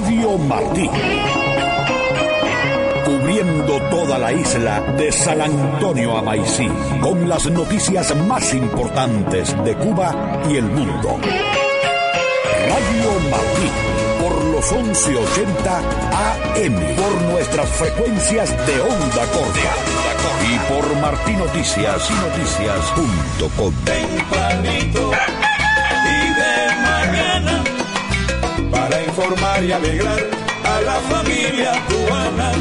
Radio Martí. Cubriendo toda la isla de San Antonio a Maicí, con las noticias más importantes de Cuba y el mundo. Radio Martí, por los 1180 AM, por nuestras frecuencias de onda corta y por martinoticias.com. Tempranito y de mañana, para informar y alegrar a la familia cubana.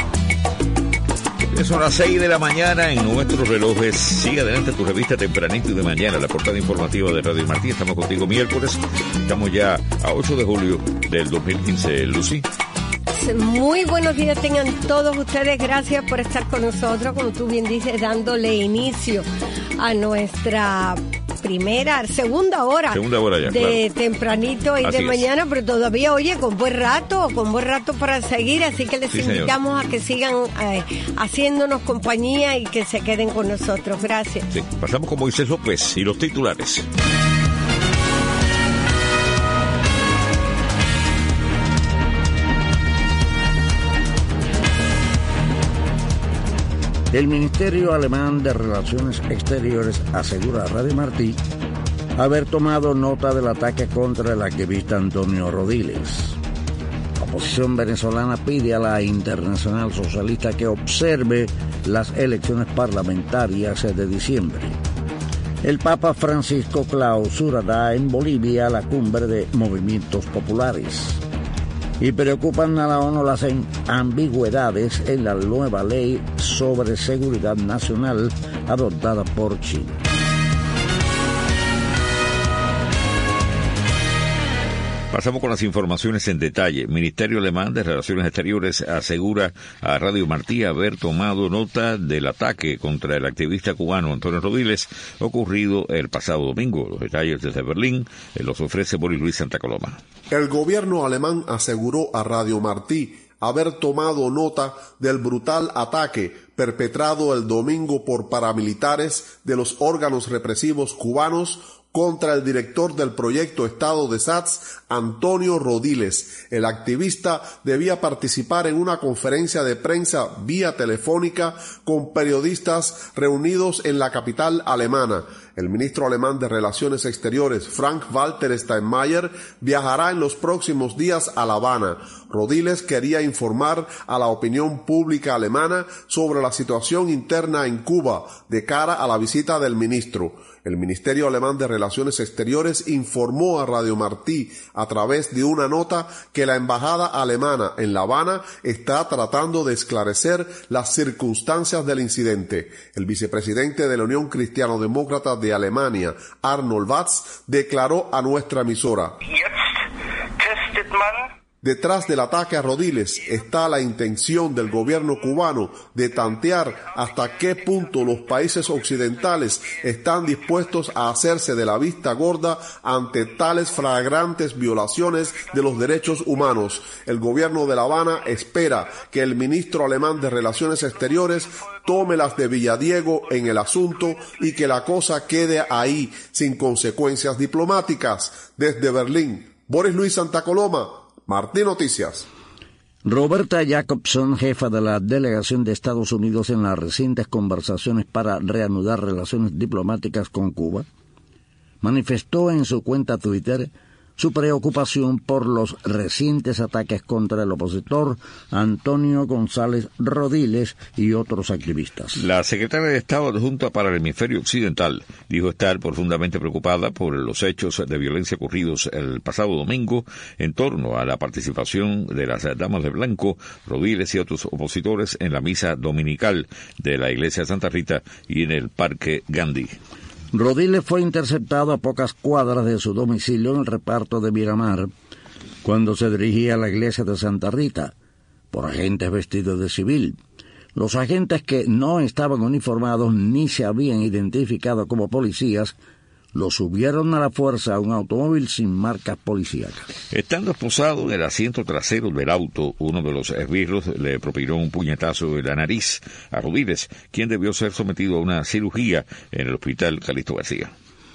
Son las 6 de la mañana en nuestros relojes. Sigue adelante tu revista Tempranito y de mañana, la portada informativa de Radio Martí. Estamos contigo miércoles. Estamos ya a 8 de julio del 2015. Lucy. Muy buenos días tengan todos ustedes. Gracias por estar con nosotros, como tú bien dices, dándole inicio a nuestra segunda hora ya, de claro. Tempranito y así de es. Mañana, pero todavía, oye, con buen rato para seguir, así que les invitamos a que sigan haciéndonos compañía y que se queden con nosotros. Gracias. Sí, pasamos con Moisés López y los titulares. El Ministerio Alemán de Relaciones Exteriores asegura a Radio Martí haber tomado nota del ataque contra el activista Antonio Rodiles. La oposición venezolana pide a la Internacional Socialista que observe las elecciones parlamentarias de diciembre. El Papa Francisco clausurará en Bolivia la cumbre de movimientos populares. Y preocupan a la ONU las ambigüedades en la nueva ley sobre seguridad nacional adoptada por China. Pasamos con las informaciones en detalle. El Ministerio Alemán de Relaciones Exteriores asegura a Radio Martí haber tomado nota del ataque contra el activista cubano Antonio Rodiles ocurrido el pasado domingo. Los detalles desde Berlín los ofrece Boris Luis Santa Coloma. El gobierno alemán aseguró a Radio Martí haber tomado nota del brutal ataque perpetrado el domingo por paramilitares de los órganos represivos cubanos contra el director del proyecto Estado de SATS, Antonio Rodiles. El activista debía participar en una conferencia de prensa vía telefónica con periodistas reunidos en la capital alemana. El ministro alemán de Relaciones Exteriores, Frank-Walter Steinmeier, viajará en los próximos días a La Habana. Rodiles quería informar a la opinión pública alemana sobre la situación interna en Cuba de cara a la visita del ministro. El Ministerio Alemán de Relaciones Exteriores informó a Radio Martí a través de una nota que la embajada alemana en La Habana está tratando de esclarecer las circunstancias del incidente. El vicepresidente de la Unión Cristiano-Demócrata de Alemania, Arnold Watz, declaró a nuestra emisora: detrás del ataque a Rodiles está la intención del gobierno cubano de tantear hasta qué punto los países occidentales están dispuestos a hacerse de la vista gorda ante tales flagrantes violaciones de los derechos humanos. El gobierno de La Habana espera que el ministro alemán de Relaciones Exteriores tome las de Villadiego en el asunto y que la cosa quede ahí sin consecuencias diplomáticas. Desde Berlín, Boris Luis Santa Coloma, Martí Noticias. Roberta Jacobson, jefa de la delegación de Estados Unidos en las recientes conversaciones para reanudar relaciones diplomáticas con Cuba, manifestó en su cuenta Twitter su preocupación por los recientes ataques contra el opositor Antonio González Rodiles y otros activistas. La secretaria de Estado adjunta para el hemisferio occidental dijo estar profundamente preocupada por los hechos de violencia ocurridos el pasado domingo en torno a la participación de las Damas de Blanco, Rodiles y otros opositores en la misa dominical de la iglesia de Santa Rita y en el Parque Gandhi. Rodiles fue interceptado a pocas cuadras de su domicilio en el reparto de Miramar cuando se dirigía a la iglesia de Santa Rita por agentes vestidos de civil. Los agentes, que no estaban uniformados ni se habían identificado como policías, lo subieron a la fuerza a un automóvil sin marcas policíacas. Estando esposado en el asiento trasero del auto, uno de los esbirros le propinó un puñetazo en la nariz a Rodiles, quien debió ser sometido a una cirugía en el hospital Calixto García.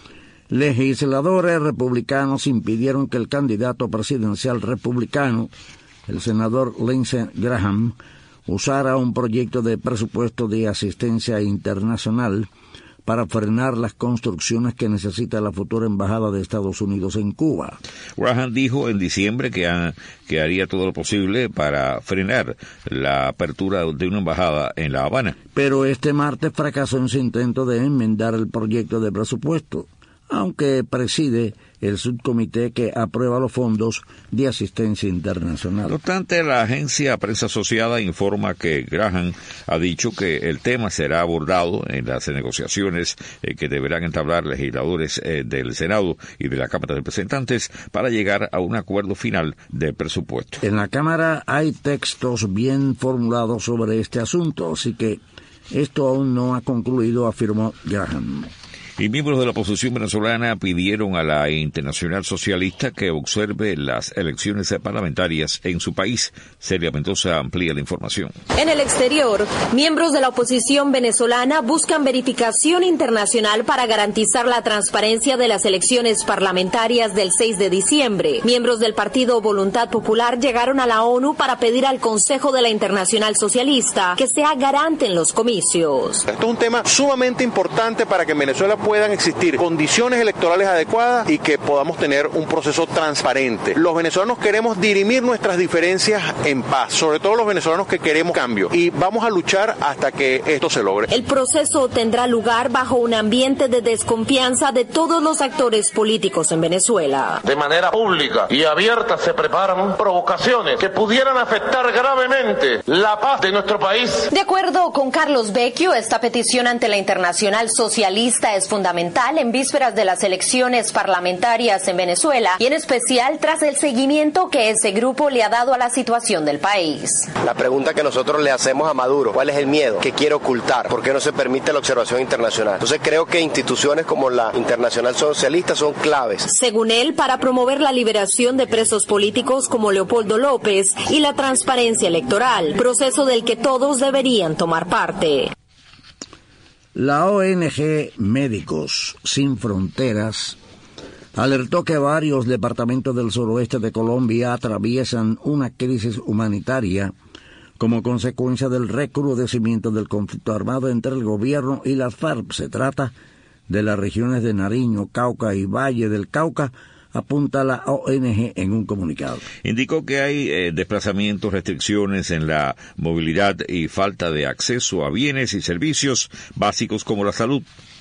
Legisladores republicanos impidieron que el candidato presidencial republicano, el senador Lindsey Graham, usara un proyecto de presupuesto de asistencia internacional para frenar las construcciones que necesita la futura embajada de Estados Unidos en Cuba. Graham dijo en diciembre que haría todo lo posible para frenar la apertura de una embajada en La Habana. Pero este martes fracasó en su intento de enmendar el proyecto de presupuesto, aunque preside el subcomité que aprueba los fondos de asistencia internacional. No obstante, la agencia Prensa Asociada informa que Graham ha dicho que el tema será abordado en las negociaciones que deberán entablar legisladores del Senado y de la Cámara de Representantes para llegar a un acuerdo final de presupuesto. En la Cámara hay textos bien formulados sobre este asunto, así que esto aún no ha concluido, afirmó Graham. Y miembros de la oposición venezolana pidieron a la Internacional Socialista que observe las elecciones parlamentarias en su país. Celia Mendoza amplía la información. En el exterior, miembros de la oposición venezolana buscan verificación internacional para garantizar la transparencia de las elecciones parlamentarias del 6 de diciembre. Miembros del partido Voluntad Popular llegaron a la ONU para pedir al Consejo de la Internacional Socialista que sea garante en los comicios. Esto es un tema sumamente importante para que en Venezuela puedan existir condiciones electorales adecuadas y que podamos tener un proceso transparente. Los venezolanos queremos dirimir nuestras diferencias en paz, sobre todo los venezolanos que queremos cambio, y vamos a luchar hasta que esto se logre. El proceso tendrá lugar bajo un ambiente de desconfianza de todos los actores políticos en Venezuela. De manera pública y abierta se preparan provocaciones que pudieran afectar gravemente la paz de nuestro país. De acuerdo con Carlos Vecchio, esta petición ante la Internacional Socialista es fundamental en vísperas de las elecciones parlamentarias en Venezuela y en especial tras el seguimiento que ese grupo le ha dado a la situación del país. La pregunta que nosotros le hacemos a Maduro, ¿cuál es el miedo que quiere ocultar? ¿Por qué no se permite la observación internacional? Entonces creo que instituciones como la Internacional Socialista son claves. Según él, para promover la liberación de presos políticos como Leopoldo López y la transparencia electoral, proceso del que todos deberían tomar parte. La ONG Médicos Sin Fronteras alertó que varios departamentos del suroeste de Colombia atraviesan una crisis humanitaria como consecuencia del recrudecimiento del conflicto armado entre el gobierno y las FARC. Se trata de las regiones de Nariño, Cauca y Valle del Cauca, apunta la ONG en un comunicado. Indicó que hay desplazamientos, restricciones en la movilidad y falta de acceso a bienes y servicios básicos como la salud.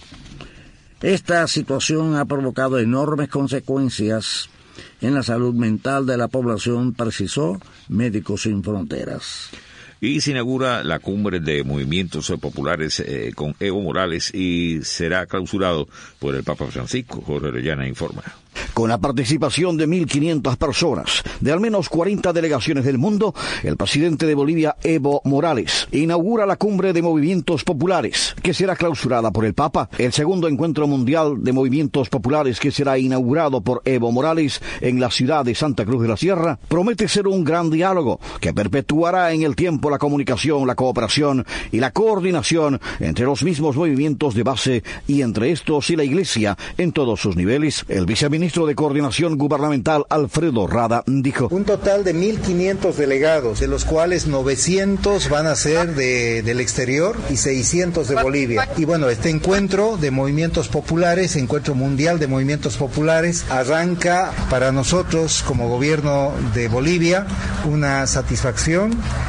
Esta situación ha provocado enormes consecuencias en la salud mental de la población, precisó Médicos Sin Fronteras. Y se inaugura la cumbre de movimientos populares con Evo Morales y será clausurado por el Papa Francisco. Jorge Orellana informa. Con la participación de 1.500 personas de al menos 40 delegaciones del mundo, el presidente de Bolivia, Evo Morales, inaugura la cumbre de movimientos populares, que será clausurada por el Papa. El segundo encuentro mundial de movimientos populares, que será inaugurado por Evo Morales en la ciudad de Santa Cruz de la Sierra, promete ser un gran diálogo que perpetuará en el tiempo la comunicación, la cooperación y la coordinación entre los mismos movimientos de base y entre estos y la Iglesia en todos sus niveles. El viceministro de Coordinación Gubernamental, Alfredo Rada, dijo: un total de 1.500 delegados, de los cuales 900 van a ser del exterior y 600 de Bolivia. Y bueno, este encuentro de movimientos populares, encuentro mundial de movimientos populares, arranca para nosotros como gobierno de Bolivia una satisfacción,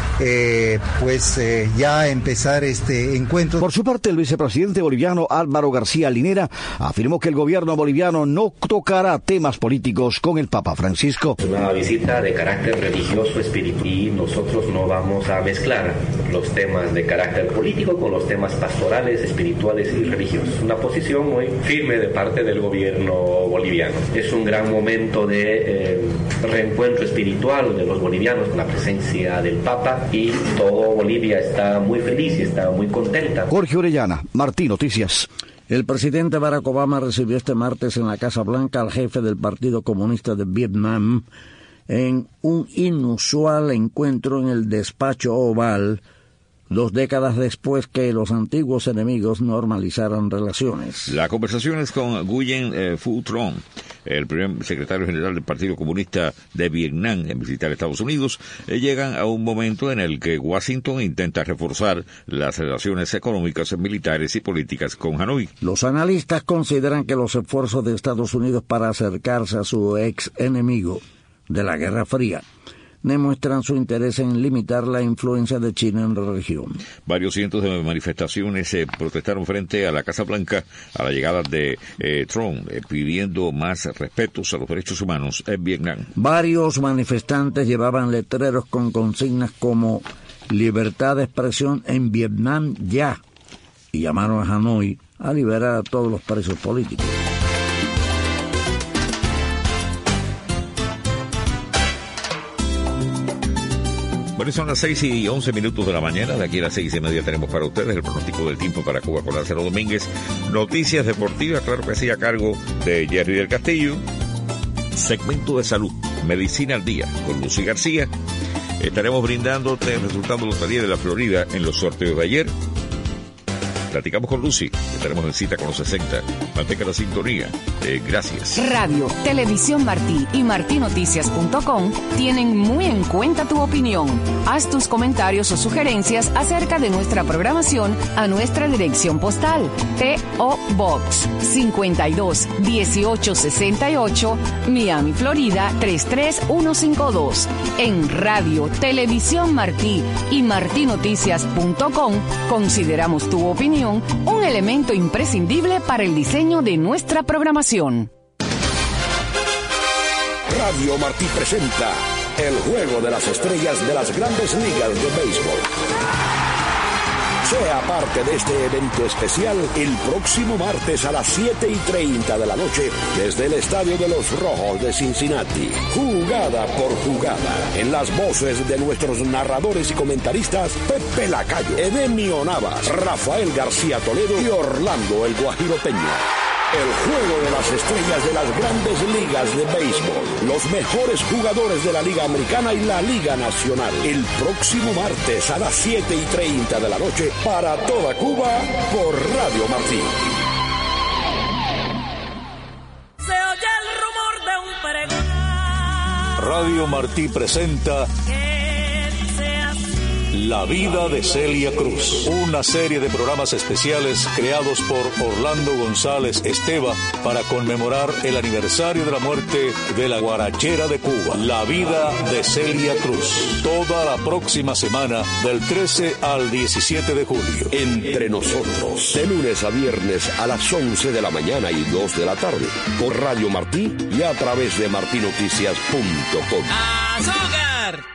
ya empezar este encuentro. Por su parte, el vicepresidente boliviano Álvaro García Linera afirmó que el gobierno boliviano no tocará temas políticos con el Papa Francisco. Una visita de carácter religioso, espiritual, y nosotros no vamos a mezclar los temas de carácter político con los temas pastorales, espirituales y religiosos. Una posición muy firme de parte del gobierno boliviano. Es un gran momento de reencuentro espiritual de los bolivianos con la presencia del Papa, y todo Bolivia está muy feliz y está muy contenta. Jorge Orellana, Martín Noticias. El presidente Barack Obama recibió este martes en la Casa Blanca al jefe del Partido Comunista de Vietnam en un inusual encuentro en el despacho oval 2 décadas después que los antiguos enemigos normalizaran relaciones. Las conversaciones con Nguyen Phu Trong, el primer secretario general del Partido Comunista de Vietnam, en visitar Estados Unidos, llegan a un momento en el que Washington intenta reforzar las relaciones económicas, militares y políticas con Hanoi. Los analistas consideran que los esfuerzos de Estados Unidos para acercarse a su ex enemigo de la Guerra Fría demuestran su interés en limitar la influencia de China en la región. Varios cientos de manifestaciones protestaron frente a la Casa Blanca a la llegada de Trump, pidiendo más respetos a los derechos humanos en Vietnam. Varios manifestantes llevaban letreros con consignas como "Libertad de expresión en Vietnam ya", y llamaron a Hanoi a liberar a todos los presos políticos. Bueno, son las 6:11 de la mañana. De aquí a las 6:30 tenemos para ustedes el pronóstico del tiempo para Cuba con Lázaro Domínguez. Noticias deportivas, claro que sí, a cargo de Jerry del Castillo. Segmento de salud, Medicina al Día, con Lucy García. Estaremos brindándote el resultado de la Lotería de la Florida en los sorteos de ayer. Platicamos con Lucy, estaremos en cita con los 60. Mantenga la sintonía. Gracias. Radio, Televisión Martí y martinoticias.com tienen muy en cuenta tu opinión. Haz tus comentarios o sugerencias acerca de nuestra programación a nuestra dirección postal. P.O. Box 52 1868, Miami, Florida 33152. En Radio, Televisión Martí y martinoticias.com consideramos tu opinión un elemento imprescindible para el diseño de nuestra programación. Radio Martí presenta el Juego de las Estrellas de las Grandes Ligas de Béisbol. Sea parte de este evento especial el próximo martes a las 7:30 de la noche desde el Estadio de los Rojos de Cincinnati. Jugada por jugada, en las voces de nuestros narradores y comentaristas Pepe Lacayo, Edemio Navas, Rafael García Toledo y Orlando El Guajiro Peña. El Juego de las Estrellas de las Grandes Ligas de Béisbol. Los mejores jugadores de la Liga Americana y la Liga Nacional. El próximo martes a las 7:30 de la noche para toda Cuba por Radio Martí. Se oye el rumor de un peregrino. Radio Martí presenta La vida de Celia Cruz, una serie de programas especiales creados por Orlando González Esteva para conmemorar el aniversario de la muerte de la guarachera de Cuba. La vida de Celia Cruz, toda la próxima semana del 13 al 17 de julio. Entre nosotros, de lunes a viernes a las 11 de la mañana y 2 de la tarde, por Radio Martí y a través de martinoticias.com. ¡Azúcar!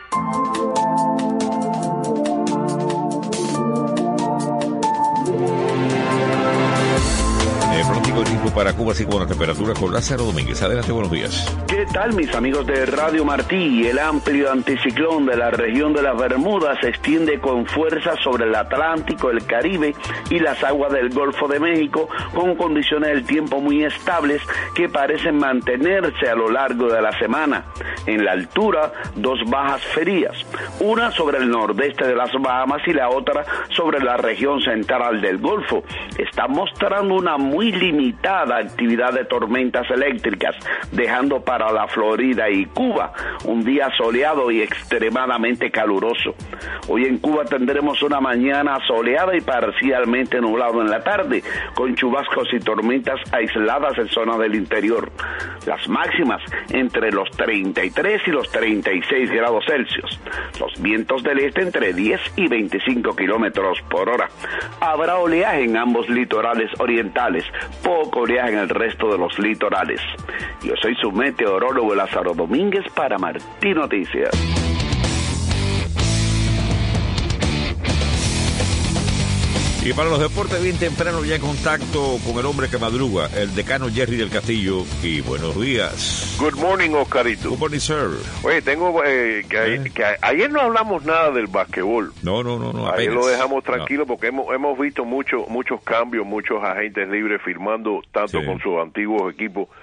Pronóstico de tiempo para Cuba, así como la temperatura con Lázaro Domínguez. Adelante, buenos días. ¿Qué tal, mis amigos de Radio Martí? El amplio anticiclón de la región de las Bermudas se extiende con fuerza sobre el Atlántico, el Caribe y las aguas del Golfo de México, con condiciones del tiempo muy estables que parecen mantenerse a lo largo de la semana. En la altura, 2 bajas frías, una sobre el nordeste de las Bahamas y la otra sobre la región central del Golfo. Están mostrando una muy limitada actividad de tormentas eléctricas, dejando para la Florida y Cuba un día soleado y extremadamente caluroso. Hoy en Cuba tendremos una mañana soleada y parcialmente nublado en la tarde, con chubascos y tormentas aisladas en zonas del interior. Las máximas entre los 33 y los 36 grados Celsius. Los vientos del este entre 10 y 25 kilómetros por hora. Habrá oleaje en ambos litorales orientales, poco oleaje en el resto de los litorales. Yo soy su meteorólogo Lázaro Domínguez para Martí Noticias. Y para los deportes, bien temprano ya en contacto con el hombre que madruga, el decano Jerry del Castillo. Y buenos días. Good morning, Oscarito. Good morning, sir. Oye, tengo que ayer no hablamos nada del basquetbol. No. Ayer lo dejamos tranquilo porque hemos visto muchos cambios, muchos agentes libres firmando tanto con sus antiguos equipos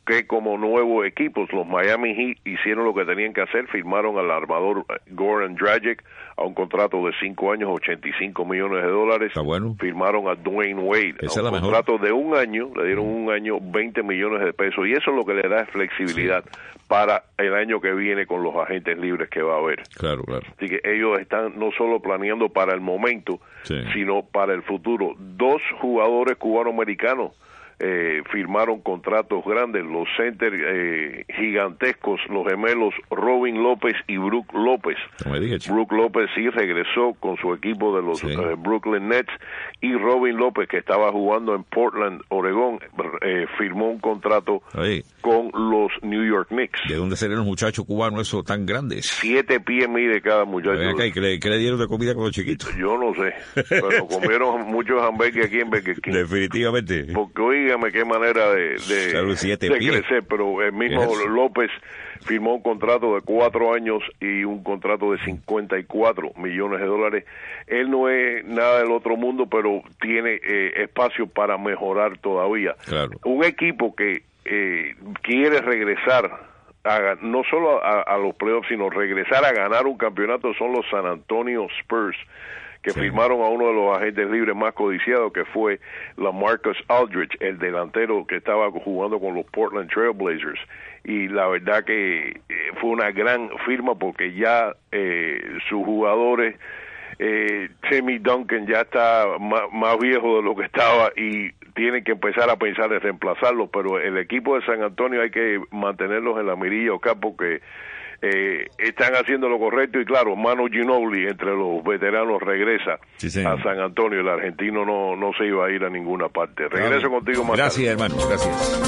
que como nuevos equipos, los Miami Heat hicieron lo que tenían que hacer, firmaron al armador Goran Dragic a un contrato de 5 años, $85 millones. Está bueno. Firmaron a Dwayne Wade a un contrato de 1 año, le dieron 1 año, $20 millones, y eso es lo que le da flexibilidad para el año que viene con los agentes libres que va a haber. Claro. Así que ellos están no solo planeando para el momento, sino para el futuro. 2 jugadores cubano-americanos firmaron contratos grandes, los centers gigantescos, los gemelos Robin López y Brook López. Brook López sí regresó con su equipo de los Brooklyn Nets, y Robin López, que estaba jugando en Portland, Oregón, firmó un contrato con los New York Knicks. ¿De dónde serán los muchachos cubanos esos tan grandes? 7 pies mide cada muchacho. ¿Qué le dieron de comida con los chiquitos? Yo no sé, pero comieron muchos hamburgues aquí en Burger King. Definitivamente. Porque dígame qué manera de crecer, pero el mismo López firmó un contrato de 4 años y un contrato de $54 millones. Él no es nada del otro mundo, pero tiene espacio para mejorar todavía. Un equipo que quiere regresar no solo a los playoffs, sino regresar a ganar un campeonato, son los San Antonio Spurs, que firmaron a uno de los agentes libres más codiciados, que fue LaMarcus Aldridge, el delantero que estaba jugando con los Portland Trail Blazers. Y la verdad que fue una gran firma, porque ya sus jugadores, Timmy Duncan ya está más viejo de lo que estaba y tienen que empezar a pensar en reemplazarlo, pero el equipo de San Antonio hay que mantenerlos en la mirilla acá, porque están haciendo lo correcto. Y claro, Manu Ginobili, entre los veteranos, regresa a San Antonio. El argentino no se iba a ir a ninguna parte. Regreso contigo más tarde. Hermano, gracias.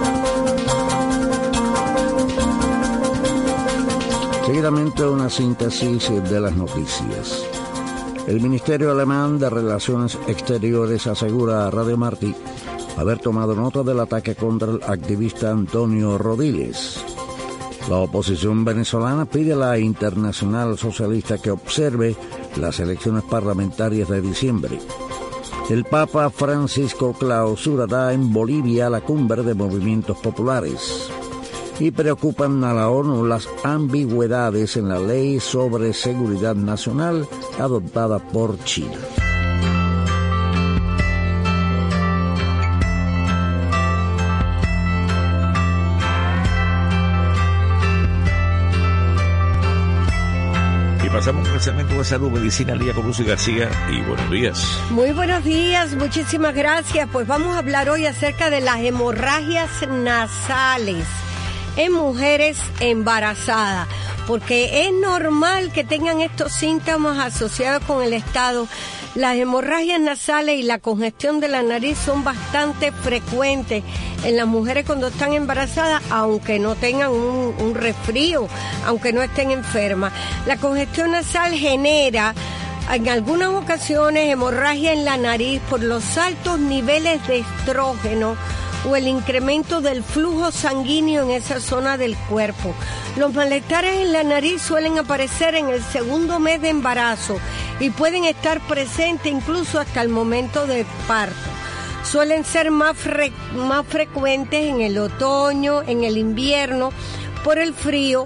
Seguidamente una síntesis de las noticias. El Ministerio Alemán de Relaciones Exteriores asegura a Radio Martí haber tomado nota del ataque contra el activista Antonio Rodiles. La oposición venezolana pide a la Internacional Socialista que observe las elecciones parlamentarias de diciembre. El Papa Francisco clausurará en Bolivia la cumbre de movimientos populares. Y preocupan a la ONU las ambigüedades en la ley sobre seguridad nacional adoptada por China. Pasamos al segmento de salud, medicina, Lía con Lucy García, y buenos días. Muy buenos días, muchísimas gracias. Pues vamos a hablar hoy acerca de las hemorragias nasales en mujeres embarazadas, porque es normal que tengan estos síntomas asociados con el estado. Las hemorragias nasales y la congestión de la nariz son bastante frecuentes en las mujeres cuando están embarazadas, aunque no tengan un resfrío, aunque no estén enfermas. La congestión nasal genera en algunas ocasiones hemorragia en la nariz por los altos niveles de estrógeno o el incremento del flujo sanguíneo en esa zona del cuerpo. Los malestares en la nariz suelen aparecer en el segundo mes de embarazo y pueden estar presentes incluso hasta el momento del parto. Suelen ser más frecuentes en el otoño, en el invierno, por el frío,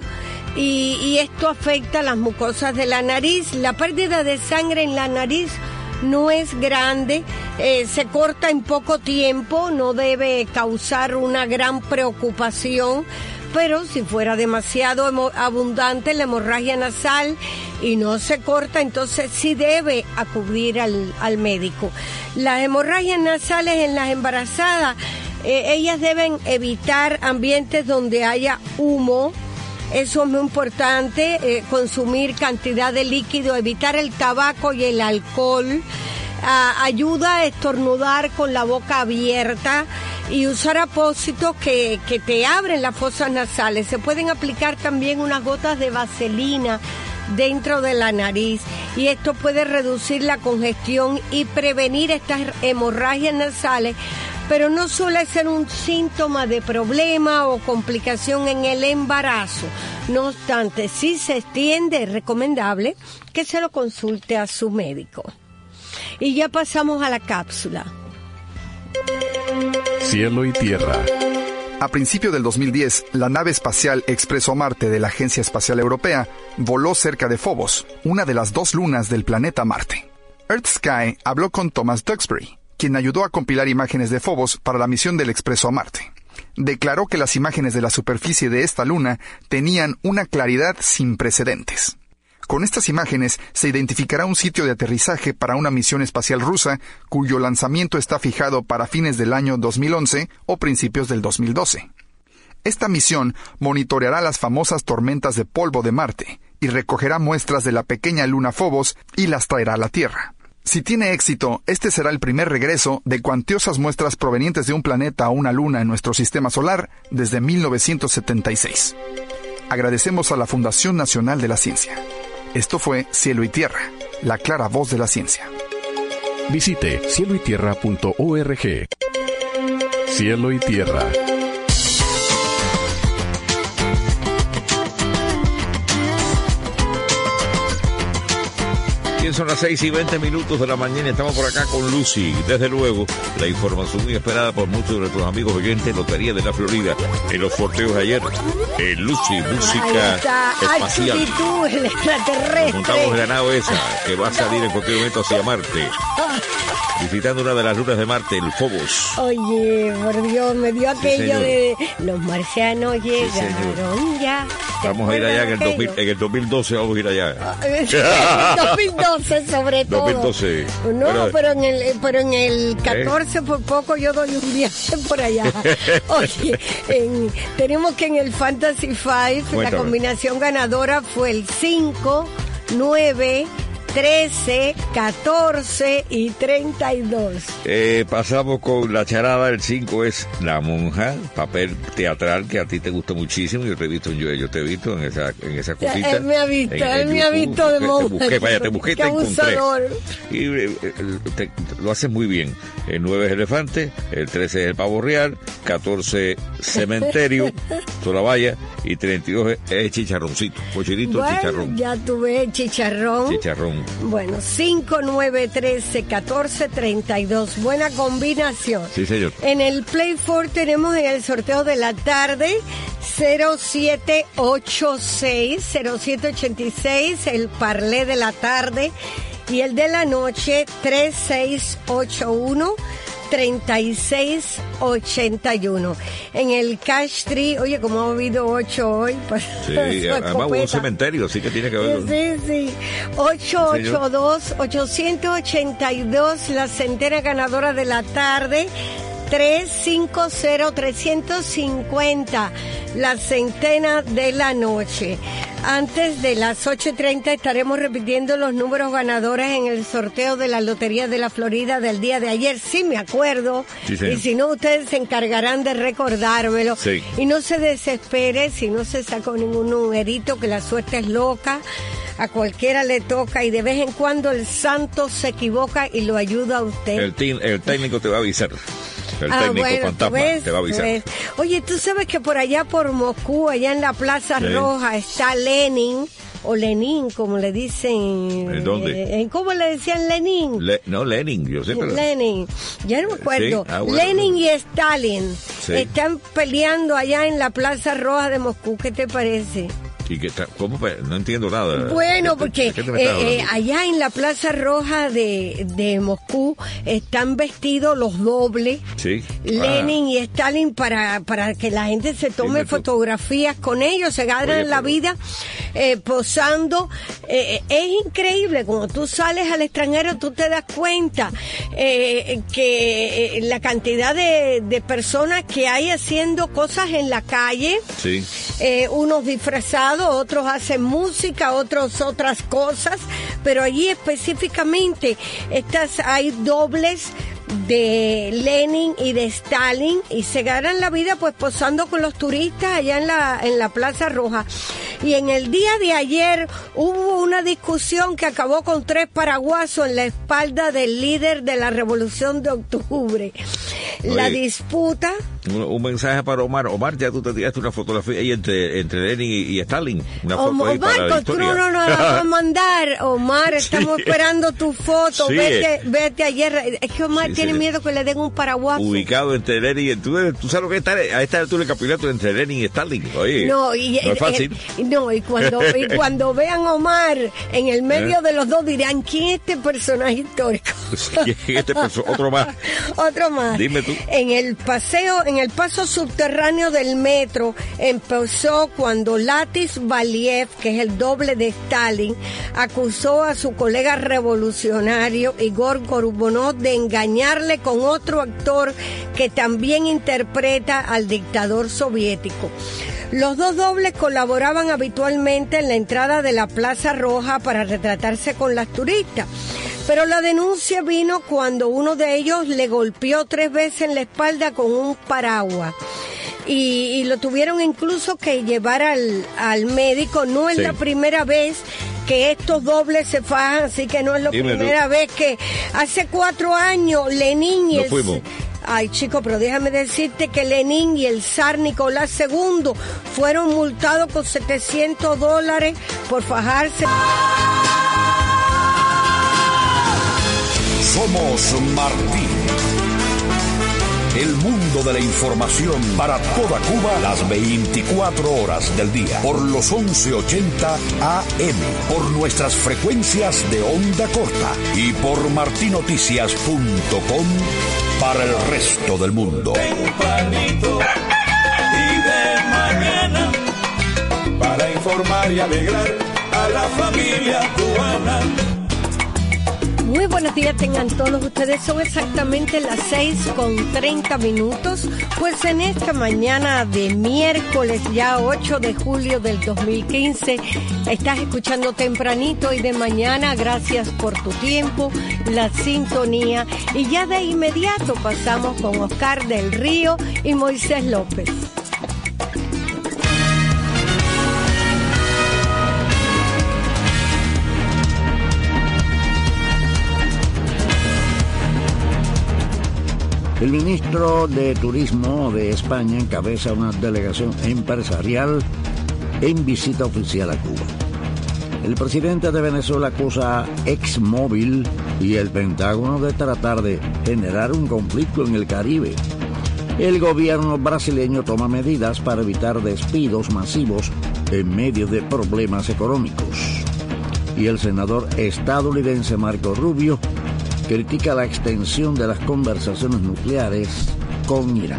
y esto afecta a las mucosas de la nariz. La pérdida de sangre en la nariz no es grande, se corta en poco tiempo, no debe causar una gran preocupación, pero si fuera demasiado abundante la hemorragia nasal y no se corta, entonces sí debe acudir al médico. Las hemorragias nasales en las embarazadas, ellas deben evitar ambientes donde haya humo. Eso es muy importante, consumir cantidad de líquido, evitar el tabaco y el alcohol. Ayuda a estornudar con la boca abierta y usar apósitos que te abren las fosas nasales. Se pueden aplicar también unas gotas de vaselina dentro de la nariz, y esto puede reducir la congestión y prevenir estas hemorragias nasales, pero no suele ser un síntoma de problema o complicación en el embarazo. No obstante, si se extiende, es recomendable que se lo consulte a su médico. Y ya pasamos a la cápsula. Cielo y tierra, A principios del 2010, la nave espacial Expreso Marte de la Agencia Espacial Europea voló cerca de Phobos, una de las 2 lunas del planeta Marte. Earth Sky habló con Thomas Duxbury, quien ayudó a compilar imágenes de Phobos para la misión del Expreso a Marte. Declaró que las imágenes de la superficie de esta luna tenían una claridad sin precedentes. Con estas imágenes se identificará un sitio de aterrizaje para una misión espacial rusa cuyo lanzamiento está fijado para fines del año 2011 o principios del 2012. Esta misión monitoreará las famosas tormentas de polvo de Marte y recogerá muestras de la pequeña luna Phobos y las traerá a la Tierra. Si tiene éxito, este será el primer regreso de cuantiosas muestras provenientes de un planeta a una luna en nuestro sistema solar desde 1976. Agradecemos a la Fundación Nacional de la Ciencia. Esto fue Cielo y Tierra, la clara voz de la ciencia. Visite cieloytierra.org. Cielo y Tierra. Bien, son las 6:20 de la mañana. Estamos por acá con Lucy. Desde luego, la información muy esperada por muchos de nuestros amigos oyentes, Lotería de la Florida, en los sorteos de ayer. Lucy, música espacial. El extraterrestre. Montamos el ganado esa, que va a salir en cualquier momento hacia Marte. Visitando una de las lunas de Marte, el Phobos. Oye, por Dios, me dio aquello de los marcianos llegaron ya. Vamos a ir allá en el 2012, vamos a ir allá. 2012 sobre todo. 2012. No, pero en el 14 por poco yo doy un viaje por allá. Oye, tenemos que en el Fantasy 5 la combinación ganadora fue el 5, 9, 13, 14 y 32. Pasamos con la charada. El 5 es La Monja, papel teatral que a ti te gusta muchísimo. Yo te he visto en esa cosita. Él me ha visto de monja. Te busqué, te encontré. Y lo haces muy bien. El 9 es Elefante, el 13 es el Pavo Real, 14 Cementerio, Solabaya, y 32 es Chicharroncito, Pochirito, Chicharrón. Ya tuve Chicharrón. Bueno, 5, 9, 13, 14, 32. Buena combinación. Sí, señor. En el Play 4 tenemos en el sorteo de la tarde 0786, el parlé de la tarde, y el de la noche 3681. 3681. En el Cash Tree, oye, como ha habido 8 hoy. Pues, sí, además hubo un cementerio, así que tiene que ver. Sí. 882, la centena ganadora de la tarde. 350, la centena de la noche. Antes de las 8:30 estaremos repitiendo los números ganadores en el sorteo de la Lotería de la Florida del día de ayer. Sí, me acuerdo. Sí, y si no, ustedes se encargarán de recordármelo. Sí. Y no se desespere si no se sacó ningún numerito, que la suerte es loca. A cualquiera le toca y de vez en cuando el santo se equivoca y lo ayuda a usted. El técnico te va a avisar. El técnico fantasma te va a avisar. Oye, tú sabes que por allá por Moscú, allá en la Plaza Roja, está Lenin, o Lenin, como le dicen. ¿En dónde? ¿Cómo le decían Lenin? Lenin, yo sé, pero... Lenin, ya no me acuerdo. Sí. Lenin y Stalin están peleando allá en la Plaza Roja de Moscú. ¿Qué te parece? ¿Cómo? No entiendo nada. Bueno, porque allá en la Plaza Roja de Moscú están vestidos los dobles, Lenin y Stalin, para que la gente se tome fotografías con ellos, se ganan la vida posando. Es increíble, cuando tú sales al extranjero tú te das cuenta que la cantidad de personas que hay haciendo cosas en la calle, unos disfrazados, otros hacen música, otros otras cosas, pero allí específicamente hay dobles de Lenin y de Stalin y se ganan la vida pues posando con los turistas allá en la Plaza Roja. Y en el día de ayer hubo una discusión que acabó con 3 paraguasos en la espalda del líder de la Revolución de Octubre. La disputa Un mensaje para Omar. Omar, ya tú te tiraste una fotografía ahí entre Lenin y Stalin. Una foto ahí para la historia. Omar, tú no nos la vas a mandar. Omar, estamos esperando tu foto. Sí, vete ayer. Es que Omar tiene miedo que le den un paraguaso. Ubicado entre Lenin y... ¿Tú sabes lo que está a esta altura el campeonato entre Lenin y Stalin? Oye, no es fácil. Y cuando vean a Omar en el medio de los dos dirán, ¿quién es este personaje histórico? Otro más. Otro más. Dime tú. En el paso subterráneo del metro empezó cuando Latis Valiev, que es el doble de Stalin, acusó a su colega revolucionario Igor Gorbanov de engañarle con otro actor que también interpreta al dictador soviético. Los dos dobles colaboraban habitualmente en la entrada de la Plaza Roja para retratarse con las turistas. Pero la denuncia vino cuando uno de ellos le golpeó 3 veces en la espalda con un paraguas. Y lo tuvieron incluso que llevar al médico. No es la primera vez que estos dobles se fajan, así que no es la primera vez que hace 4 años Lenin y Ay, chico, pero déjame decirte que Lenin y el zar Nicolás II fueron multados con $700 por fajarse. Somos Martí. El mundo de la información para toda Cuba las 24 horas del día. Por los 1180 AM. Por nuestras frecuencias de onda corta. Y por martinoticias.com para el resto del mundo. Tempranito y de mañana. Para informar y alegrar a la familia cubana. Muy buenos días tengan todos ustedes, son exactamente las 6:30. Pues en esta mañana de miércoles, ya 8 de julio del 2015, estás escuchando Tempranito y de mañana. Gracias por tu tiempo, la sintonía, y ya de inmediato pasamos con Oscar del Río y Moisés López. El ministro de Turismo de España encabeza una delegación empresarial en visita oficial a Cuba. El presidente de Venezuela acusa a ExMobil y el Pentágono de tratar de generar un conflicto en el Caribe. El gobierno brasileño toma medidas para evitar despidos masivos en medio de problemas económicos. Y el senador estadounidense Marco Rubio critica la extensión de las conversaciones nucleares con Irán.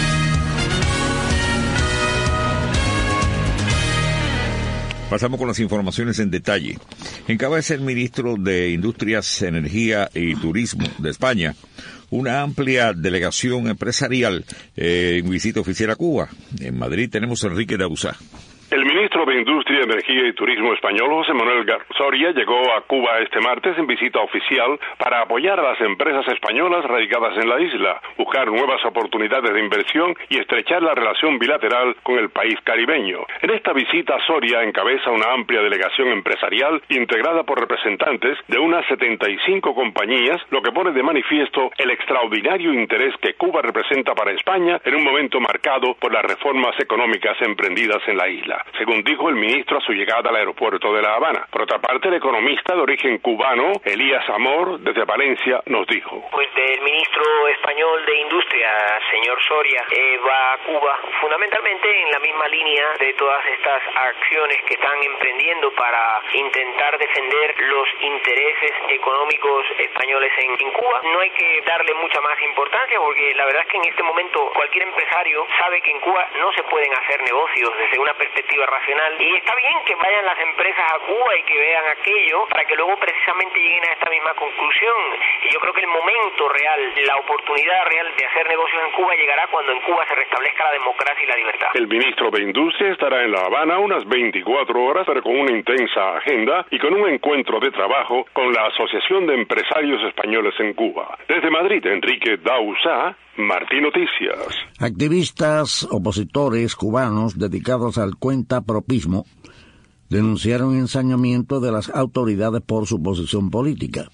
Pasamos con las informaciones en detalle. Encabeza el ministro de Industrias, Energía y Turismo de España una amplia delegación empresarial en visita oficial a Cuba. En Madrid tenemos a Enrique Dauzá. El ministro de Industria, Energía y Turismo español, José Manuel Soria, llegó a Cuba este martes en visita oficial para apoyar a las empresas españolas radicadas en la isla, buscar nuevas oportunidades de inversión y estrechar la relación bilateral con el país caribeño. En esta visita, Soria encabeza una amplia delegación empresarial integrada por representantes de unas 75 compañías, lo que pone de manifiesto el extraordinario interés que Cuba representa para España en un momento marcado por las reformas económicas emprendidas en la isla, según dijo el ministro a su llegada al aeropuerto de La Habana. Por otra parte, el economista de origen cubano, Elías Amor, desde Valencia, nos dijo: Pues del ministro español de Industria, señor Soria, va a Cuba fundamentalmente en la misma línea de todas estas acciones que están emprendiendo para intentar defender los intereses económicos españoles en Cuba. No hay que darle mucha más importancia porque la verdad es que en este momento cualquier empresario sabe que en Cuba no se pueden hacer negocios desde una perspectiva racional, y está bien que vayan las empresas a Cuba y que vean aquello para que luego precisamente lleguen a esta misma conclusión. Y yo creo que el momento real, la oportunidad real de hacer negocios en Cuba llegará cuando en Cuba se restablezca la democracia y la libertad. El ministro de Industria estará en La Habana unas 24 horas, pero con una intensa agenda y con un encuentro de trabajo con la Asociación de Empresarios Españoles en Cuba. Desde Madrid, Enrique Dauzá, Martín Noticias. Activistas opositores cubanos dedicados al cuentapropismo denunciaron ensañamiento de las autoridades por su posición política.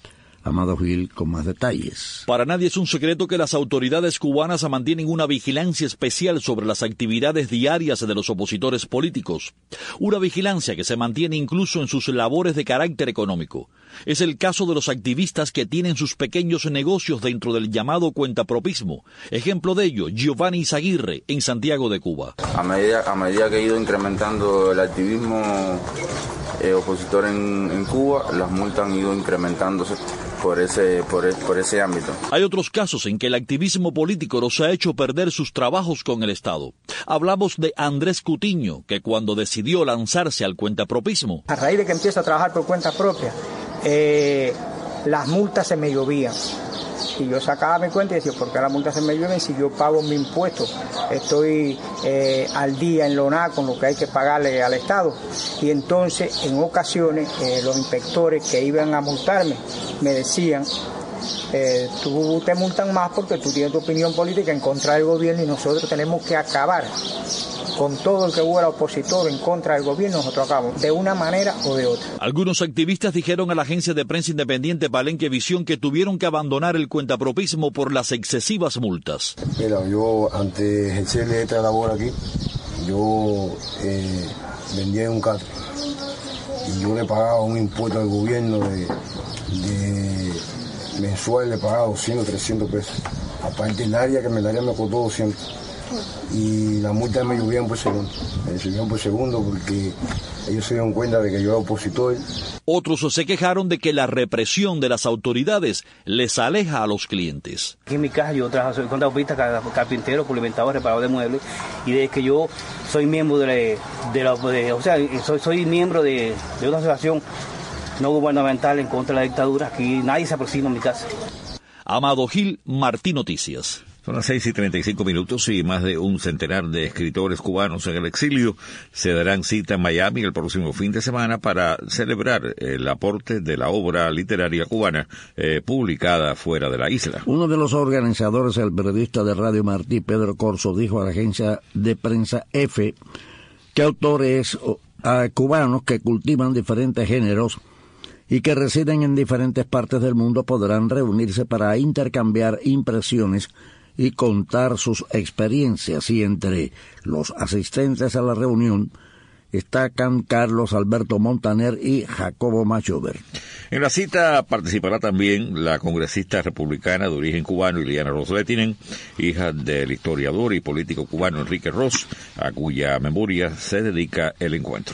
Amado Gil con más detalles. Para nadie es un secreto que las autoridades cubanas mantienen una vigilancia especial sobre las actividades diarias de los opositores políticos. Una vigilancia que se mantiene incluso en sus labores de carácter económico. Es el caso de los activistas que tienen sus pequeños negocios dentro del llamado cuentapropismo. Ejemplo de ello, Giovanni Izaguirre, en Santiago de Cuba. A medida que ha ido incrementando el activismo opositor en Cuba, las multas han ido incrementándose por ese ámbito. Hay otros casos en que el activismo político nos ha hecho perder sus trabajos con el Estado. Hablamos de Andrés Cutiño, que cuando decidió lanzarse al cuentapropismo, a raíz de que empiezo a trabajar por cuenta propia, las multas se me llovían. Y yo sacaba mi cuenta y decía, ¿por qué las multas se me llueven si yo pago mi impuesto? Estoy al día en LONA con lo que hay que pagarle al Estado. Y entonces, en ocasiones, los inspectores que iban a multarme me decían, tú te multan más porque tú tienes tu opinión política en contra del gobierno y nosotros tenemos que acabar con todo el que fuera opositor en contra del gobierno. Nosotros acabamos de una manera o de otra. Algunos activistas dijeron a la agencia de prensa independiente Palenque Visión que tuvieron que abandonar el cuentapropismo por las excesivas multas. Mira, yo antes de ejercer esta labor aquí, yo vendía un carro y yo le pagaba un impuesto al gobierno de mensual, le pagaba 200, 300 pesos. Aparte el área que me daría me costó 200. Y la multa me llovían por segundo, porque ellos se dieron cuenta de que yo era opositor. Otros se quejaron de que la represión de las autoridades les aleja a los clientes. Aquí en mi casa yo trabajo, soy contratista, carpintero, complementador, reparador de muebles, y desde que yo soy miembro soy miembro de una asociación no gubernamental en contra de la dictadura, aquí nadie se aproxima a mi casa. Amado Gil, Martí Noticias. Son las 6:35 y más de un centenar de escritores cubanos en el exilio se darán cita en Miami el próximo fin de semana para celebrar el aporte de la obra literaria cubana publicada fuera de la isla. Uno de los organizadores, el periodista de Radio Martí, Pedro Corso, dijo a la agencia de prensa EFE que autores cubanos que cultivan diferentes géneros y que residen en diferentes partes del mundo podrán reunirse para intercambiar impresiones y contar sus experiencias. Y entre los asistentes a la reunión destacan Carlos Alberto Montaner y Jacobo Machover. En la cita participará también la congresista republicana de origen cubano Iliana Ros-Lehtinen, hija del historiador y político cubano Enrique Ross, a cuya memoria se dedica el encuentro.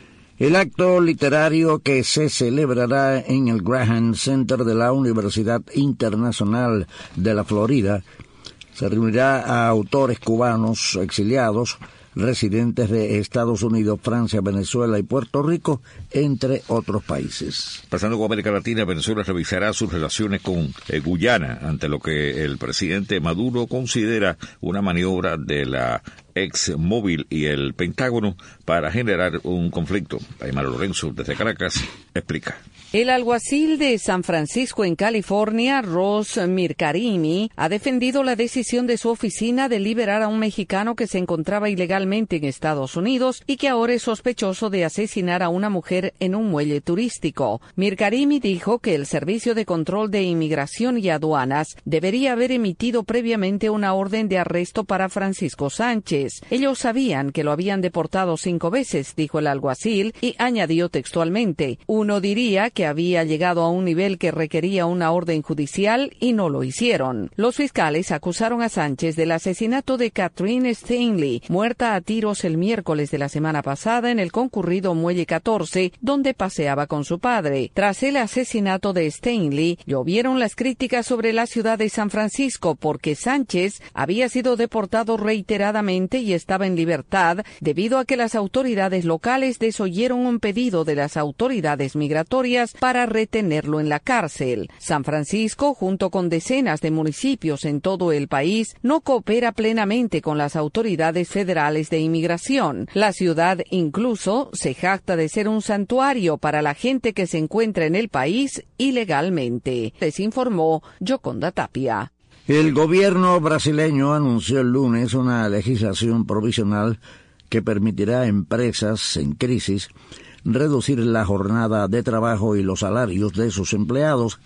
El acto literario, que se celebrará en el Graham Center de la Universidad Internacional de la Florida, se reunirá a autores cubanos exiliados, residentes de Estados Unidos, Francia, Venezuela y Puerto Rico, entre otros países. Pasando con América Latina, Venezuela revisará sus relaciones con Guyana ante lo que el presidente Maduro considera una maniobra de la ExMóvil y el Pentágono para generar un conflicto. Aymara Lorenzo, desde Caracas, explica. El alguacil de San Francisco, en California, Ross Mirkarimi, ha defendido la decisión de su oficina de liberar a un mexicano que se encontraba ilegalmente en Estados Unidos y que ahora es sospechoso de asesinar a una mujer en un muelle turístico. Mirkarimi dijo que el Servicio de Control de Inmigración y Aduanas debería haber emitido previamente una orden de arresto para Francisco Sánchez. Ellos sabían que lo habían deportado 5 veces, dijo el alguacil, y añadió textualmente: uno diría que había llegado a un nivel que requería una orden judicial y no lo hicieron. Los fiscales acusaron a Sánchez del asesinato de Catherine Stanley, muerta a tiros el miércoles de la semana pasada en el concurrido Muelle 14, donde paseaba con su padre. Tras el asesinato de Stanley, llovieron las críticas sobre la ciudad de San Francisco porque Sánchez había sido deportado reiteradamente y estaba en libertad debido a que las autoridades locales desoyeron un pedido de las autoridades migratorias para retenerlo en la cárcel. San Francisco, junto con decenas de municipios en todo el país, no coopera plenamente con las autoridades federales de inmigración. La ciudad incluso se jacta de ser un santuario para la gente que se encuentra en el país ilegalmente. Les informó Yoconda Tapia. El gobierno brasileño anunció el lunes una legislación provisional que permitirá a empresas en crisis reducir la jornada de trabajo y los salarios de sus empleados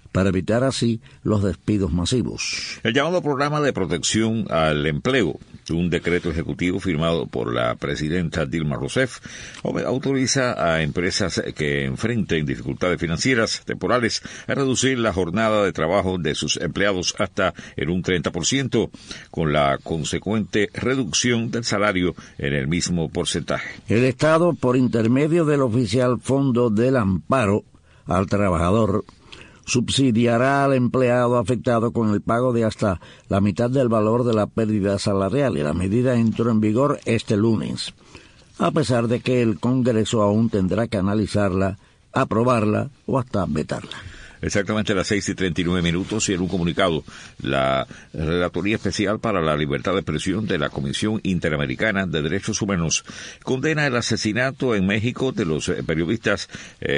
para evitar así los despidos masivos. El llamado Programa de Protección al Empleo, un decreto ejecutivo firmado por la presidenta Dilma Rousseff, autoriza a empresas que enfrenten dificultades financieras temporales a reducir la jornada de trabajo de sus empleados hasta en un 30%, con la consecuente reducción del salario en el mismo porcentaje. El Estado, por intermedio del oficial Fondo del Amparo al Trabajador, subsidiará al empleado afectado con el pago de hasta la mitad del valor de la pérdida salarial, y la medida entró en vigor este lunes, a pesar de que el Congreso aún tendrá que analizarla, aprobarla o hasta vetarla. Exactamente a las 6:39, y en un comunicado, la Relatoría Especial para la Libertad de Expresión de la Comisión Interamericana de Derechos Humanos condena el asesinato en México de los periodistas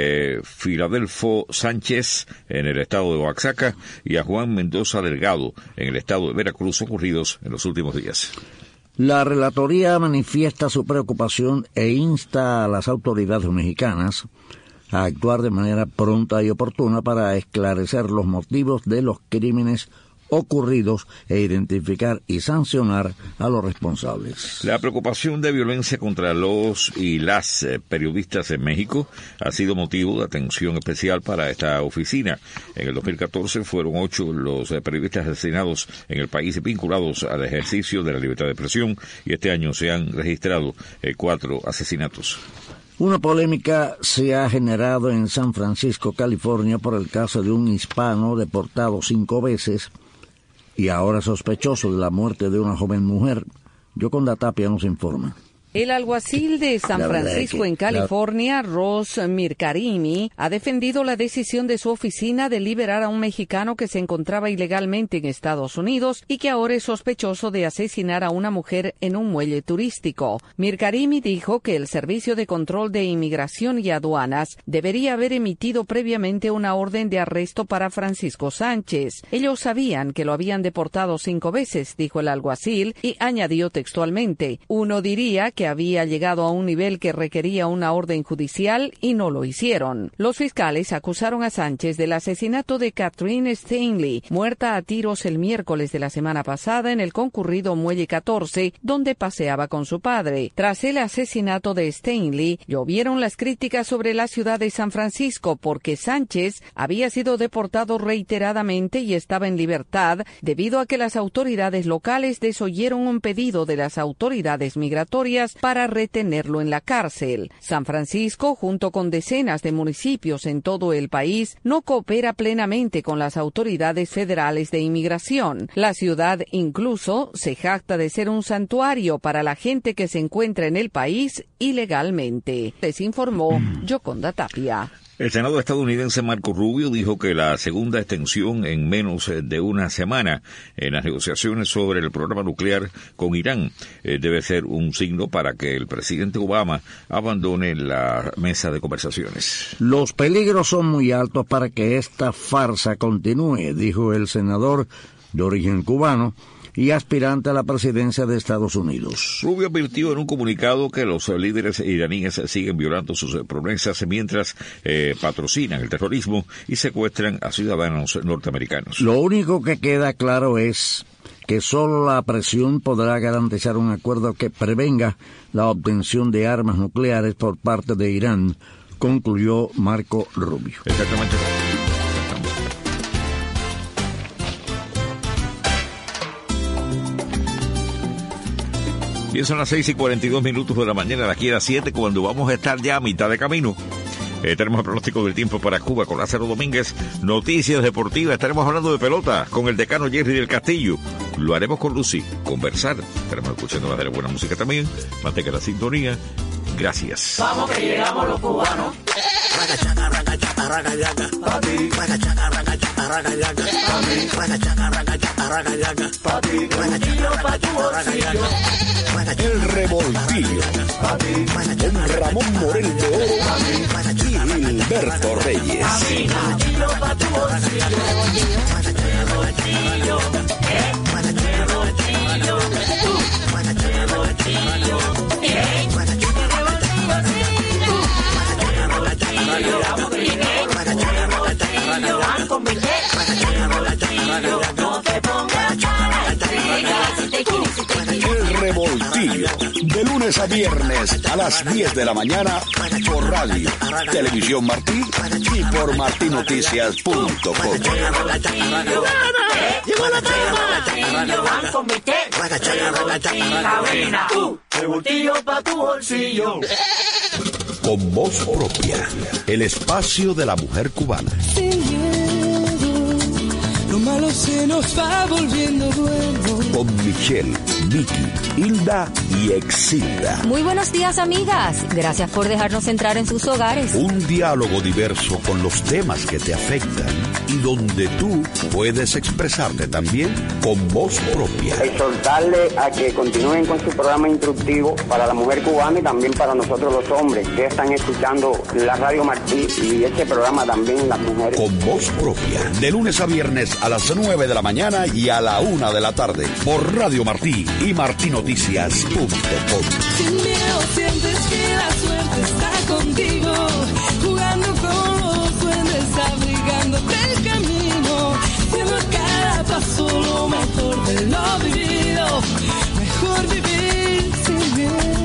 Filadelfo Sánchez en el estado de Oaxaca y a Juan Mendoza Delgado en el estado de Veracruz, ocurridos en los últimos días. La Relatoría manifiesta su preocupación e insta a las autoridades mexicanas a actuar de manera pronta y oportuna para esclarecer los motivos de los crímenes ocurridos e identificar y sancionar a los responsables. La preocupación de violencia contra los y las periodistas en México ha sido motivo de atención especial para esta oficina. En el 2014 fueron 8 los periodistas asesinados en el país vinculados al ejercicio de la libertad de expresión, y este año se han registrado 4 asesinatos. Una polémica se ha generado en San Francisco, California, por el caso de un hispano deportado 5 veces y ahora sospechoso de la muerte de una joven mujer. Yoconda Tapia nos informa. El alguacil de San Francisco, en California, Ross Mirkarimi, ha defendido la decisión de su oficina de liberar a un mexicano que se encontraba ilegalmente en Estados Unidos y que ahora es sospechoso de asesinar a una mujer en un muelle turístico. Mirkarimi dijo que el Servicio de Control de Inmigración y Aduanas debería haber emitido previamente una orden de arresto para Francisco Sánchez. Ellos sabían que lo habían deportado 5 veces, dijo el alguacil, y añadió textualmente: uno diría que había llegado a un nivel que requería una orden judicial y no lo hicieron. Los fiscales acusaron a Sánchez del asesinato de Catherine Stanley, muerta a tiros el miércoles de la semana pasada en el concurrido Muelle 14, donde paseaba con su padre. Tras el asesinato de Stanley, llovieron las críticas sobre la ciudad de San Francisco porque Sánchez había sido deportado reiteradamente y estaba en libertad debido a que las autoridades locales desoyeron un pedido de las autoridades migratorias para retenerlo en la cárcel. San Francisco, junto con decenas de municipios en todo el país, no coopera plenamente con las autoridades federales de inmigración. La ciudad incluso se jacta de ser un santuario para la gente que se encuentra en el país ilegalmente. Les informó Yoconda Tapia. El Senado estadounidense Marco Rubio dijo que la segunda extensión en menos de una semana en las negociaciones sobre el programa nuclear con Irán debe ser un signo para que el presidente Obama abandone la mesa de conversaciones. Los peligros son muy altos para que esta farsa continúe, dijo el senador de origen cubano y aspirante a la presidencia de Estados Unidos. Rubio advirtió en un comunicado que los líderes iraníes siguen violando sus promesas mientras patrocinan el terrorismo y secuestran a ciudadanos norteamericanos. Lo único que queda claro es que solo la presión podrá garantizar un acuerdo que prevenga la obtención de armas nucleares por parte de Irán, concluyó Marco Rubio. Exactamente. Bien, son las 6:42 de la mañana, de aquí a las 7, cuando vamos a estar ya a mitad de camino. Tenemos el pronóstico del tiempo para Cuba con Lázaro Domínguez, noticias deportivas, estaremos hablando de pelota con el decano Jerry del Castillo, lo haremos con Lucy, conversar, estaremos escuchando la buena música también, mantenga la sintonía, gracias. Vamos que llegamos los cubanos. Ragachaca, ragachaca, ragayaca, papi. Ragachaca, ragachaca, ragayaca, papi. Ragachaca, ragachaca, ragayaca, papi. Ragachaca, ragayaca. El Revoltillo, con Ramón Morel de Oro y Gilberto Reyes. Vamos lunes a viernes a las 10 de la mañana por radio, Televisión Martí y por martinoticias.com. Llegó la toma, yo banco mi té, cabina, el bolsillo pa' tu bolsillo. Con voz propia, el espacio de la mujer cubana. Lo malo se nos va volviendo bueno. Con Michelle, Vicky, Hilda y Exilda. Muy buenos días, amigas. Gracias por dejarnos entrar en sus hogares. Un diálogo diverso con los temas que te afectan y donde tú puedes expresarte también con voz propia. Exhortarle a que continúen con su programa instructivo para la mujer cubana y también para nosotros los hombres que están escuchando la Radio Martí y este programa también las mujeres. Con voz propia, de lunes a viernes a las 9 de la mañana y a la 1 de la tarde por Radio Martí y martinoticias.com. Sin miedo sientes que la suerte está contigo, jugando con los duendes, abrigándote el camino, siendo cada paso lo mejor de lo vivido, mejor vivir sin miedo.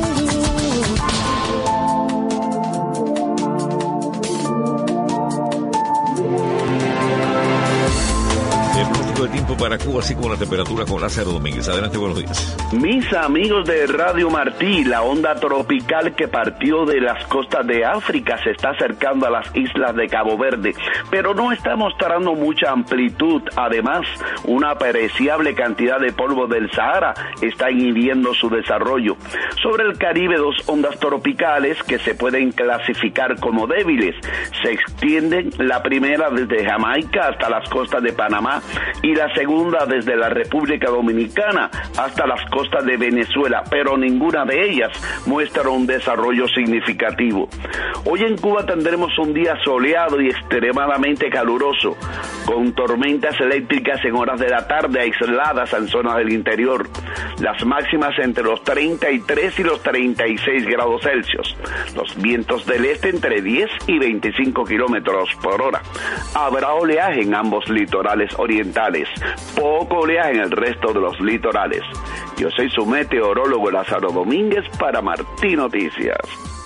De tiempo para Cuba, así como la temperatura con Lázaro Domínguez. Adelante, buenos días. Mis amigos de Radio Martí, la onda tropical que partió de las costas de África se está acercando a las islas de Cabo Verde, pero no está mostrando mucha amplitud. Además, una apreciable cantidad de polvo del Sahara está inhibiendo su desarrollo. Sobre el Caribe, dos ondas tropicales que se pueden clasificar como débiles se extienden, la primera desde Jamaica hasta las costas de Panamá y la segunda desde la República Dominicana hasta las costas de Venezuela, pero ninguna de ellas muestra un desarrollo significativo. Hoy en Cuba tendremos un día soleado y extremadamente caluroso, con tormentas eléctricas en horas de la tarde aisladas en zonas del interior. Las máximas entre los 33 y los 36 grados Celsius. Los vientos del este entre 10 y 25 kilómetros por hora. Habrá oleaje en ambos litorales orientales. Poco oleaje en el resto de los litorales. Yo soy su meteorólogo Lázaro Domínguez para Martí Noticias.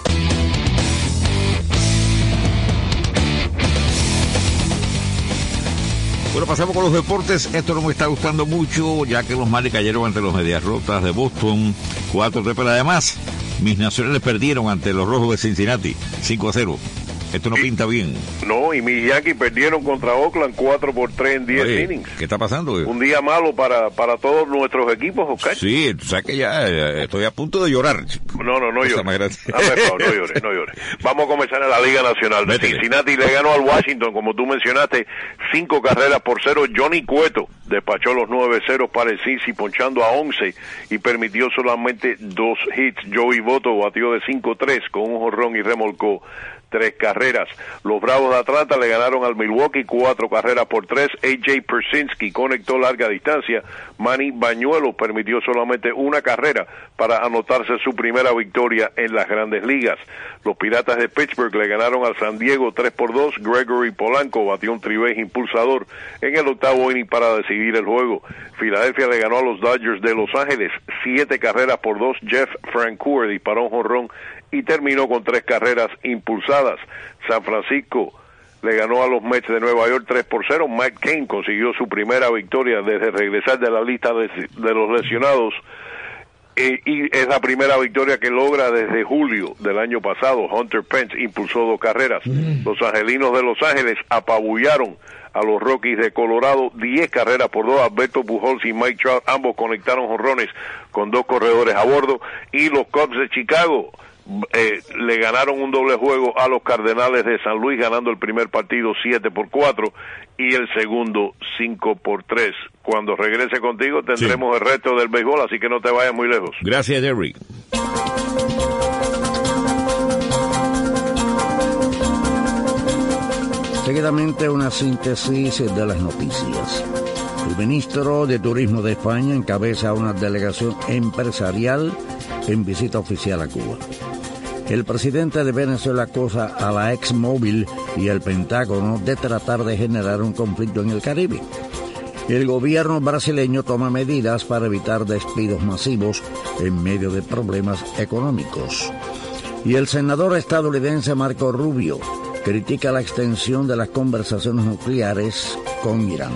Bueno, pasamos con los deportes. Esto no me está gustando mucho, ya que los Marlins cayeron ante los Medias Rotas de Boston 4-3, pero además mis nacionales perdieron ante los Rojos de Cincinnati 5-0. Esto no pinta bien. No, y mis Yankees perdieron contra Oakland 4-3 en 10 innings. ¿Qué está pasando? Un día malo para todos nuestros equipos, Oscar. Sí, tú sabes que ya estoy a punto de llorar. No llores. No llores. Vamos a comenzar en la Liga Nacional. Cincinnati le ganó al Washington, como tú mencionaste, 5-0. Johnny Cueto despachó los 9-0 para el Cincy, ponchando a 11 y permitió solamente 2 hits. Joey Votto batió de 5-3 con un jonrón y remolcó 3 carreras. Los Bravos de Atlanta le ganaron al Milwaukee 4-3. A.J. Persinski conectó larga distancia. Manny Bañuelos permitió solamente 1 carrera para anotarse su primera victoria en las Grandes Ligas. Los Piratas de Pittsburgh le ganaron al San Diego 3-2. Gregory Polanco batió un tri-base impulsador en el 8º inning para decidir el juego. Filadelfia le ganó a los Dodgers de Los Ángeles 7-2. Jeff Francoeur disparó un jonrón y terminó con 3 carreras impulsadas. San Francisco le ganó a los Mets de Nueva York 3-0. Mike Cain consiguió su primera victoria desde regresar de la lista de los lesionados y es la primera victoria que logra desde julio del año pasado. Hunter Pence impulsó 2 carreras. Los Angelinos de Los Ángeles apabullaron a los Rockies de Colorado 10-2. Alberto Pujols y Mike Trout ambos conectaron jonrones con 2 corredores a bordo, y los Cubs de Chicago le ganaron un doble juego a los Cardenales de San Luis, ganando el primer partido 7-4 y el segundo 5-3. Cuando regrese contigo tendremos el resto del béisbol, así que no te vayas muy lejos. Gracias, Jerry. Seguidamente una síntesis de las noticias. El ministro de Turismo de España encabeza una delegación empresarial en visita oficial a Cuba. El presidente de Venezuela acusa a la ExMobil y el Pentágono de tratar de generar un conflicto en el Caribe. El gobierno brasileño toma medidas para evitar despidos masivos en medio de problemas económicos. Y el senador estadounidense Marco Rubio critica la extensión de las conversaciones nucleares con Irán.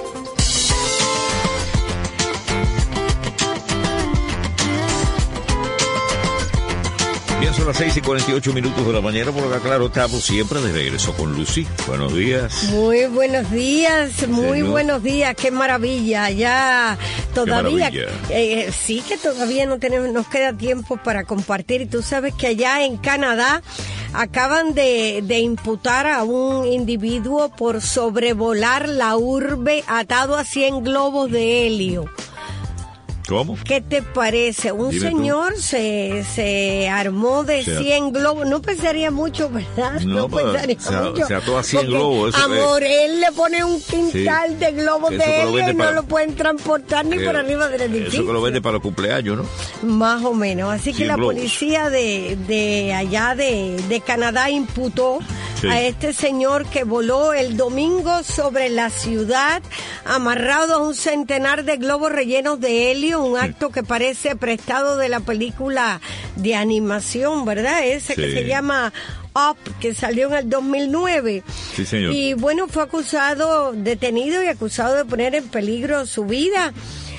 Bien, son las 6:48 de la mañana, por acá, claro, estamos siempre de regreso con Lucy. Buenos días. Muy buenos días, muy buenos días, qué maravilla, ya todavía, sí que todavía nos queda tiempo para compartir, y tú sabes que allá en Canadá acaban de imputar a un individuo por sobrevolar la urbe atado a 100 globos de helio. ¿Cómo? ¿Qué te parece? Un señor se armó de 100 globos. No pensaría mucho, ¿verdad? No pensaría mucho. Se ató a 100 globos. Amor, él le pone un quintal de globos de helio y no lo pueden transportar ni por arriba del edificio. Eso que lo vende para los cumpleaños, ¿no? Más o menos. Así que la policía de allá de Canadá imputó a este señor que voló el domingo sobre la ciudad amarrado a un centenar de globos rellenos de helio, un acto que parece prestado de la película de animación, ¿verdad? Ese que se llama Up, que salió en el 2009. Sí, señor. Y bueno, fue detenido y acusado de poner en peligro su vida.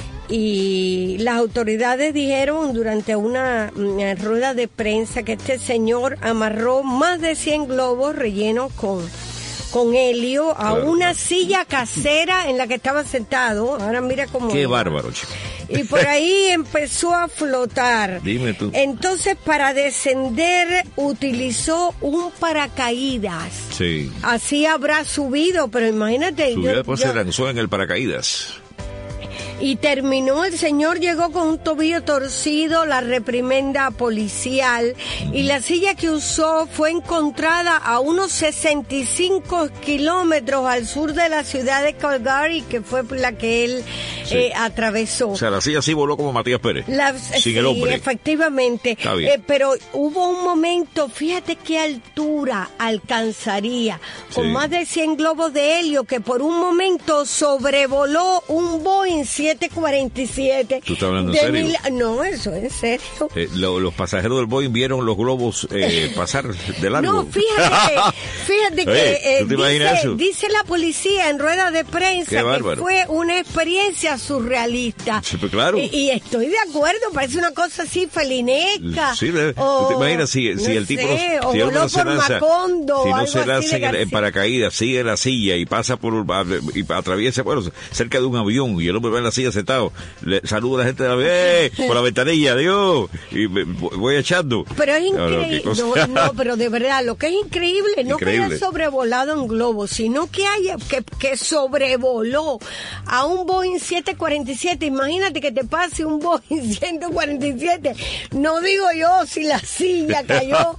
Y las autoridades dijeron durante una rueda de prensa que este señor amarró más de 100 globos rellenos con helio a una silla casera en la que estaba sentado. Ahora mira cómo... Qué bárbaro, chico. Y por ahí empezó a flotar. Dime tú. Entonces, para descender, utilizó un paracaídas. Sí. Así habrá subido, pero imagínate... Subió, después se lanzó en el paracaídas. Y terminó, el señor llegó con un tobillo torcido, la reprimenda policial, y la silla que usó fue encontrada a unos 65 kilómetros al sur de la ciudad de Calgary, que fue la que él atravesó. O sea, la silla sí voló como Matías Pérez, sin el hombre. Efectivamente. Pero hubo un momento, fíjate qué altura alcanzaría, con más de 100 globos de helio, que por un momento sobrevoló un Boeing 747. ¿Tú estás hablando en serio? No, eso es serio. Los pasajeros del Boeing vieron los globos pasar de largo. No, fíjate que ¿tú te imaginas eso? Dice la policía en rueda de prensa que fue una experiencia surrealista. Sí, pues claro. Y estoy de acuerdo, parece una cosa así felinesca. Sí, ¿tú te imaginas si el tipo si voló por Macondo, si no se lanza en paracaídas, sigue la silla y pasa y atraviesa, cerca de un avión, y el hombre va en la silla sentado, le saluda a la gente de la vez por la ventanilla, Dios, y voy echando. Pero es increíble, no, pero de verdad, lo que es increíble, no que haya sobrevolado en globo, sino que haya que sobrevoló a un Boeing 747. Imagínate que te pase un Boeing 147. No digo yo si la silla cayó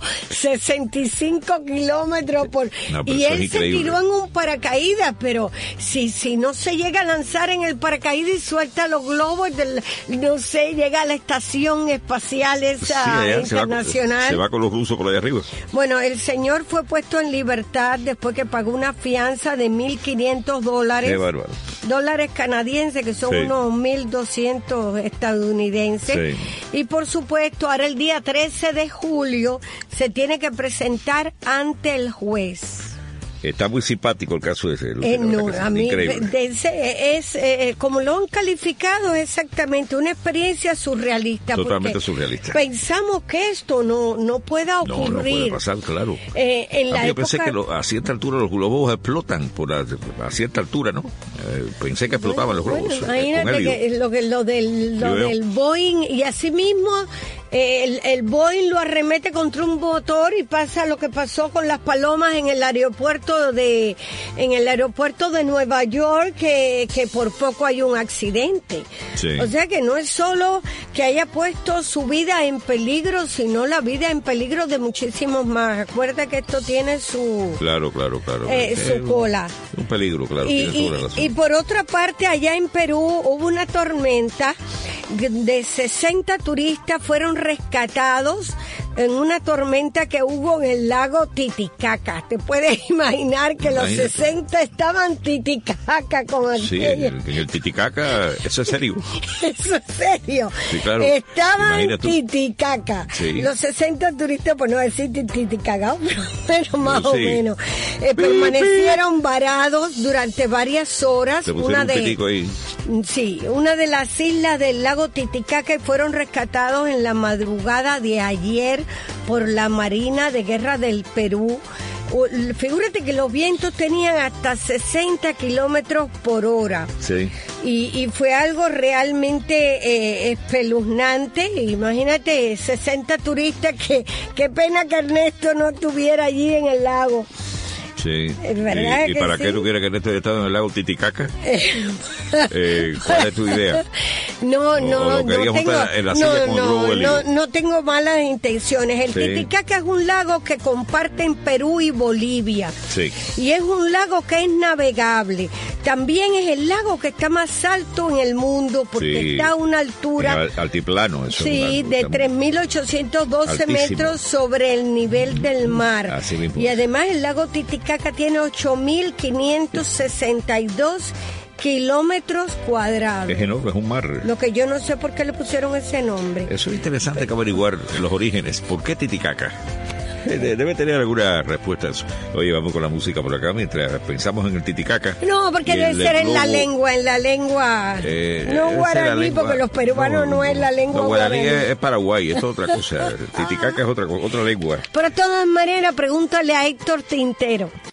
65 kilómetros y él se tiró en un paracaídas, pero si no se llega a lanzar en el paracaídas y suelta los globos, no sé, llega a la estación espacial internacional. Se va con los rusos por ahí arriba. Bueno, el señor fue puesto en libertad después que pagó una fianza de $1,500. Qué bárbaro. Dólares canadienses, que son unos 1.200 estadounidenses. Y por supuesto, ahora el día 13 de julio se tiene que presentar ante el juez. Está muy simpático el caso ese. No, a mí como lo han calificado, es exactamente una experiencia surrealista. Totalmente surrealista. Pensamos que esto no pueda ocurrir. No puede pasar, claro. Yo pensé que a cierta altura los globos explotan, a cierta altura, ¿no? Pensé que explotaban los globos. Imagínate que lo del Boeing, y así mismo el Boeing lo arremete contra un motor y pasa lo que pasó con las palomas en el aeropuerto de Nueva York, que por poco hay un accidente. O sea que no es solo que haya puesto su vida en peligro, sino la vida en peligro de muchísimos más. Recuerda que esto tiene su su cola. Un peligro, claro. Y por otra parte, allá en Perú hubo una tormenta de 60 turistas fueron rescatados en una tormenta que hubo en el lago Titicaca. Te puedes imaginar que los 60 estaban Titicaca con aquello. Sí, en el Titicaca, eso es serio. Eso es serio. Sí, claro. Estaban Titicaca. Sí. Los 60 turistas, pues no decir Titicaca, pero más o menos. Permanecieron varados durante varias horas. Una de las islas del lago Titicaca y fueron rescatados en la madrugada de ayer por la Marina de Guerra del Perú. Figúrate que los vientos tenían hasta 60 kilómetros por hora. Sí. Y fue algo realmente espeluznante. Imagínate, 60 turistas, qué pena que Ernesto no estuviera allí en el lago. Sí. ¿Verdad ¿Y que para sí? qué tú quieres que Ernesto haya estado en el lago Titicaca? ¿Cuál es tu idea? No tengo malas intenciones. El Titicaca es un lago que comparten Perú y Bolivia. Sí. Y es un lago que es navegable. También es el lago que está más alto en el mundo porque está a una altura... altiplano. Eso sí, de 3.812 metros sobre el nivel del mar. Así mismo. Y además el lago Titicaca tiene 8.562 kilómetros cuadrados. Es enorme, es un mar. Lo que yo no sé por qué le pusieron ese nombre. Eso es interesante que averiguar los orígenes. ¿Por qué Titicaca? Debe tener alguna respuesta a eso. Oye, vamos con la música por acá mientras pensamos en el Titicaca. No, porque debe ser en la lengua. No guaraní, porque los peruanos no es la lengua guaraní. Es Paraguay, es otra cosa. Titicaca es otra lengua. Pero de todas maneras, pregúntale a Héctor Tintero.